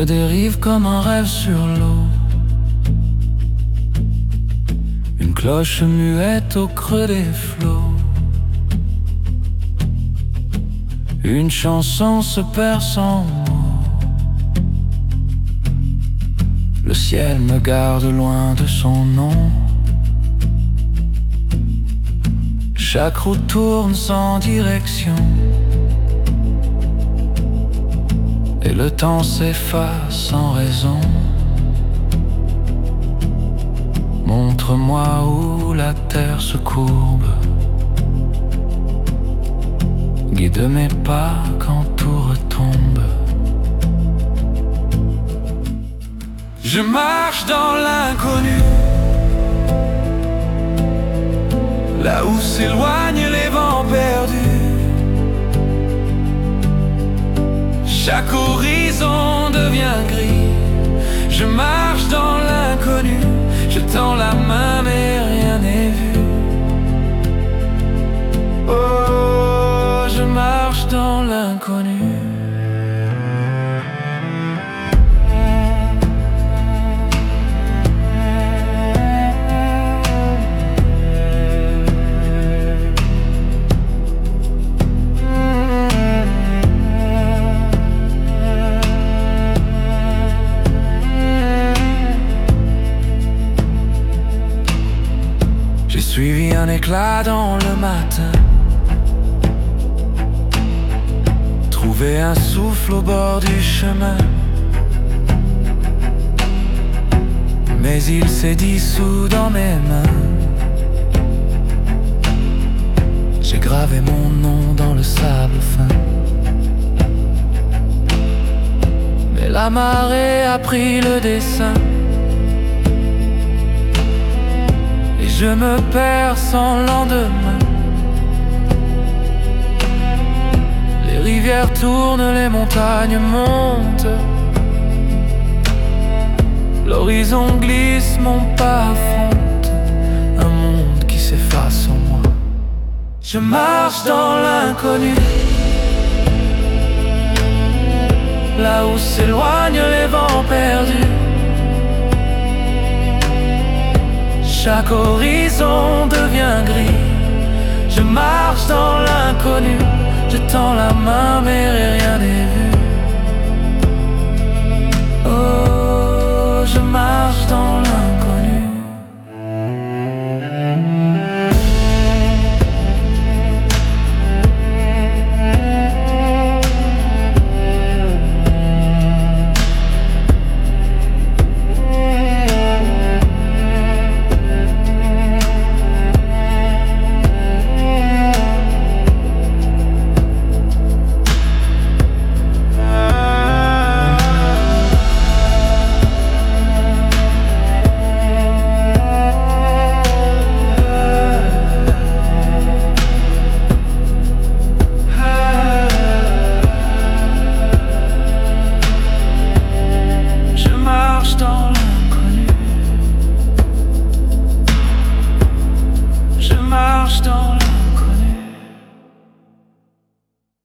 Je dérive comme un rêve sur l'eau, une cloche muette au creux des flots. Une chanson se perd sans mots. Le ciel me garde loin de son nom. Chaque roue tourne sans direction, et le temps s'efface sans raison. Montre-moi où la terre se courbe, guide mes pas quand tout retombe. Je marche dans l'inconnu, là où s'éloignent les vents perdus. Chaque horizon devient gris. Je marche dans l'inconnu, je tends la main mais rien n'est vu. Oh, je marche dans l'inconnu. J'ai suivi un éclat dans le matin, trouvé un souffle au bord du chemin, mais il s'est dissous dans mes mains. J'ai gravé mon nom dans le sable fin, mais la marée a pris le dessin. Je me perds sans lendemain. Les rivières tournent, les montagnes montent. L'horizon glisse, mon pas affronte un monde qui s'efface en moi. Je marche dans l'inconnu, là où s'éloignent les vents perdus. Chaque horizon devient gris. Je marche dans l'inconnu, je tends la main mais rien n'est vu. Oh, je marche dans